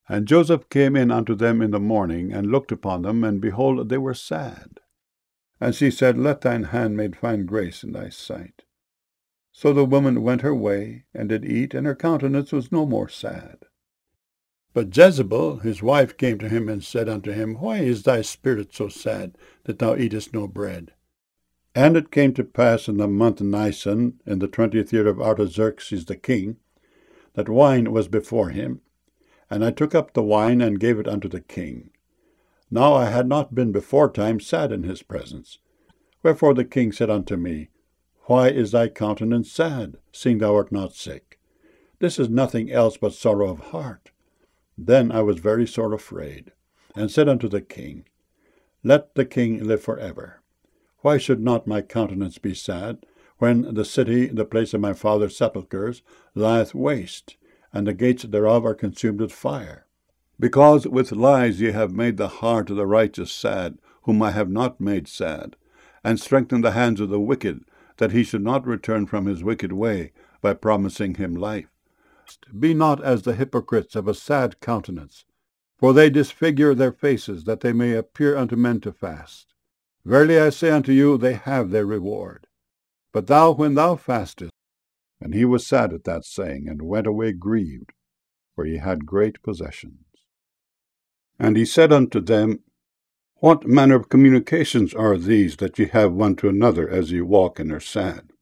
And Joseph came in unto them in the morning, and looked upon them, and behold, they were sad. And she said, Let thine handmaid find grace in thy sight. So the woman went her way, and did eat, and her countenance was no more sad. But Jezebel his wife came to him, and said unto him, Why is thy spirit so sad, that thou eatest no bread? And it came to pass in the month Nisan, in the 20th year of Artaxerxes the king, that wine was before him. And I took up the wine, and gave it unto the king. Now I had not been beforetime sad in his presence. Wherefore the king said unto me, Why is thy countenance sad, seeing thou art not sick? This is nothing else but sorrow of heart. Then I was very sore afraid, and said unto the king, Let the king live for ever. Why should not my countenance be sad, when the city, the place of my father's sepulchres, lieth waste, and the gates thereof are consumed with fire? Because with lies ye have made the heart of the righteous sad, whom I have not made sad, and strengthened the hands of the wicked, that he should not return from his wicked way, by promising him life. Be not as the hypocrites of a sad countenance, for they disfigure their faces, that they may appear unto men to fast. Verily I say unto you, they have their reward. But thou, when thou fastest— And he was sad at that saying, and went away grieved, for he had great possessions. And he said unto them, What manner of communications are these that ye have one to another, as ye walk and are sad?